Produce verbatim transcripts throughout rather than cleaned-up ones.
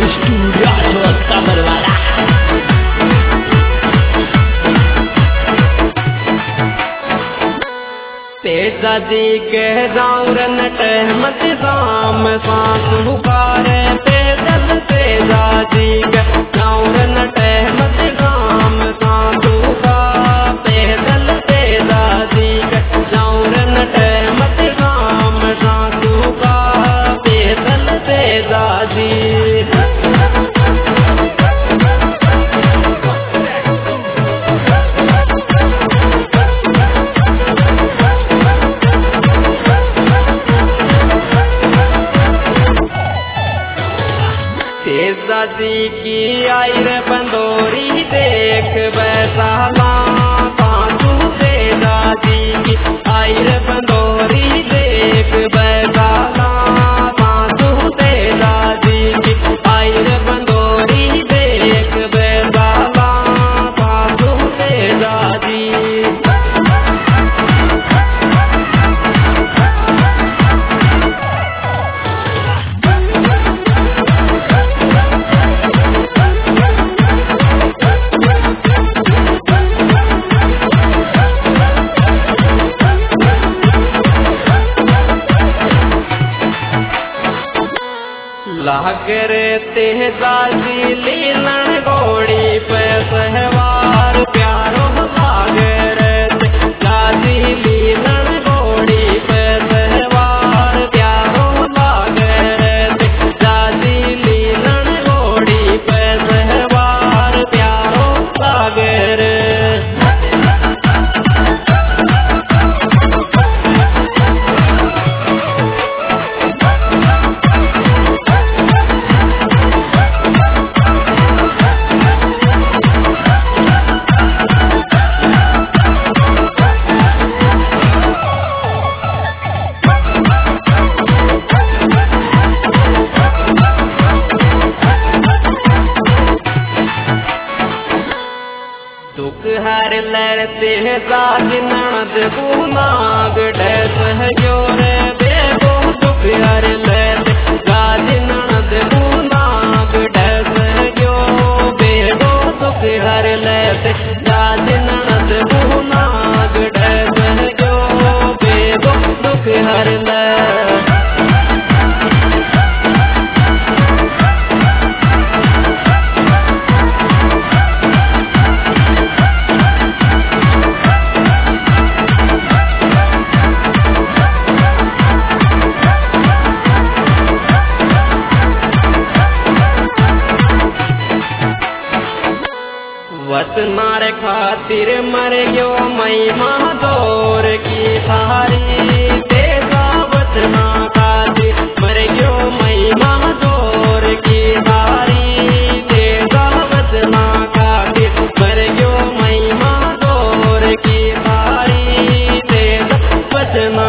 Studio Kamerwala. Teja ji के जाऊरन टहमत शाम सांस पुकारे पैदल तेजा जी के जाऊरन टहमत शाम सांस पुकार पैदल तेजा जी के जाऊरन टहमत शाम सांस पुकार पैदल तेजा जी। तेजा जी की आई रे बंदोरी देख बैसाला पांचू तेजा जी की आई रे बंदोरी देख बैसाला पांचू तेजा जी की आई रे बंदोरी देख बैसाला पांचू तेजा जी। लागरे तेजा जी लीलन घोड़ी पे सहवार प्यारो लागरे तेजा जी लीलन घोड़ी पे सहवार प्यारो लागरे तेजा जी लीलन घोड़ी पे सहवार प्यारो लागरे। दुख हर लड़ते जाग ननद गुनाग डैस है जोरे बेगो दुख हर लड़ते जाग ननद गुनाग डैस है जो बेगो दुख हर लड़ते जाग ननद गुनाग डैस है जो बेगो दुख हर लड़ते। वतनार खातिर मर गयो महिमा दौर की थारी तेजा वतना खातिर मर गयो महिमा दौर की थारी तेजा वतना खातिर मर गयो महिमा दौर की थारी तेजा वतना।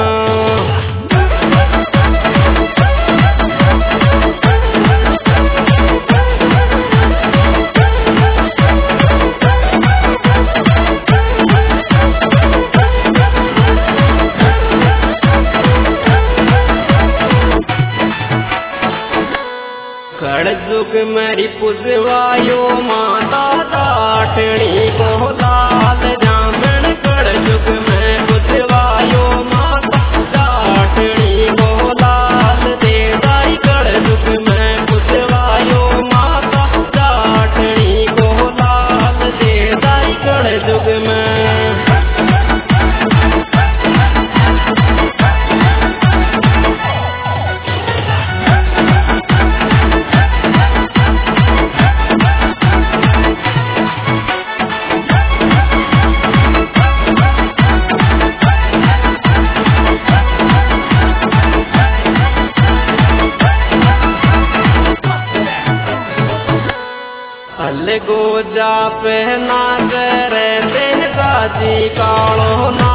खड़जुग मरी पुजवायो माता दाठणी को लाल जामन खड़जुग में पुजवायो माता दाठणी को लाल देदाई खड़जुग में पुजवायो माता दाठणी को लाल देदाई खड़जुग में। अलगो जा पहना करे तेजा जी कालो